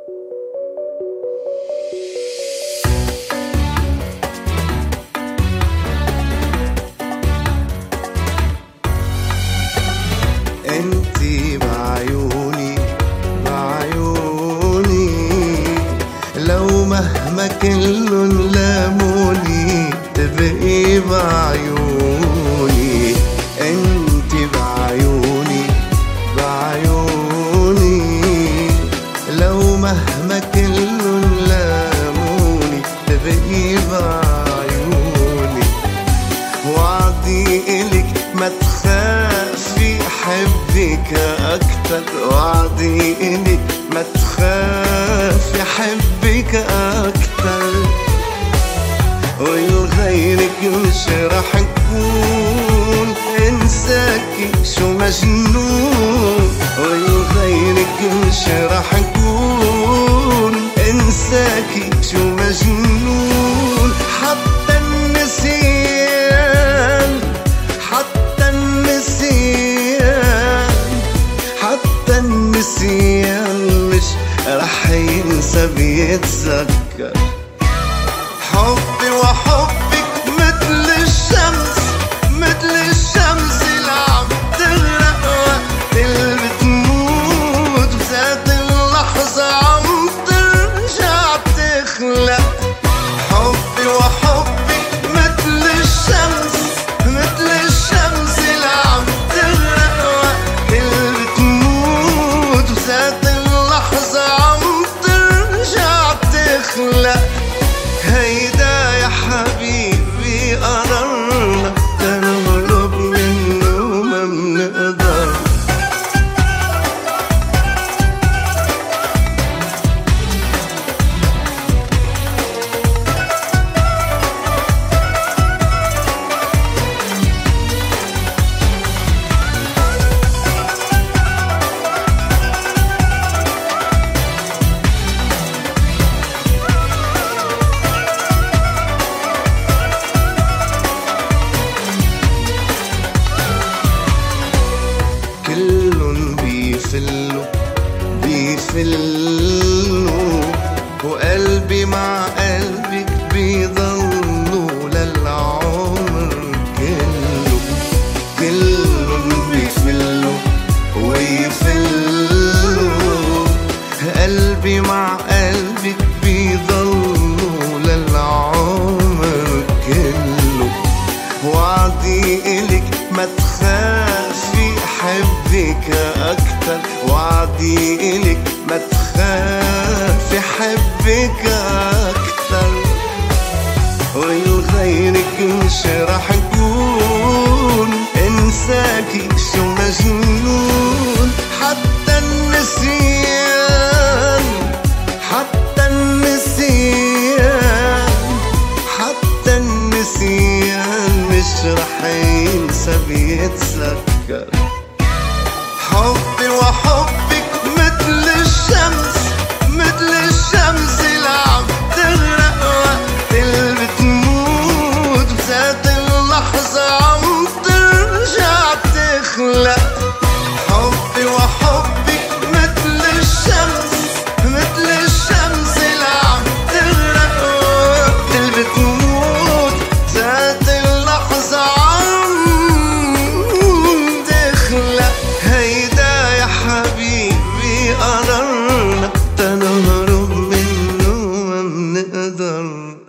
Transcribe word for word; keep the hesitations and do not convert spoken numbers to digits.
انتي بعيوني بعيوني لو مهما كلن لاموني تبقي بعيوني. انتي بعيوني بعيوني لو مهما كلن لاموني تبقي بعيوني. وعدي إلك ما تخافي حبك أكتر، وعدي إلك ما تخافي حبك أكتر. ولغيرك مش رح أكون انساكي شو مجنون، ولغيرك مش رح أكون انساكي شو مجنون. حتى النسيان حتى النسيان حتى النسيان مش رح ينسى بيتذكر. حبي وحبك مثل الشمس مثل الشمس اللي عم تغرق وقت اللي بتموت، بذات اللحظة عم ترجع تخلق. حبي وحبك مثل الشمس مثل الشمس اللي عم تغرق وقت اللي بتموت، بذات اللحظة عم ترجع تخلق. هيدا يا حبيبي قررنا تنهرب منه ما منقدر. كلن بيفلوا بيفلوا وقلبي مع قلبك بيضلوا للعمر كله. كلن بيفلوا ويفلوا قلبي مع قلبك بيضلوا للعمر كله. وعدي إلك ما تخافي حبك أكتر، وعدي إلك ما تخافي حبك أكتر. ولغيرك مش رح أكون انساكي شو مجنون. حتى النسيان حتى النسيان حتى النسيان مش رح ينسى بيتذكر. حبي وحبك مثل الشمس مثل الشمس اللي عم تغرق وقت اللي بتموت، بذات اللحظة عم ترجع تخلق. حبي وحبك مثل الشمس مثل الشمس اللي عم تغرق وقت اللي بتموت، بذات اللحظة عم تخلق. هيدا يا حبيبي قررنا تنهرب منه ما منقدر.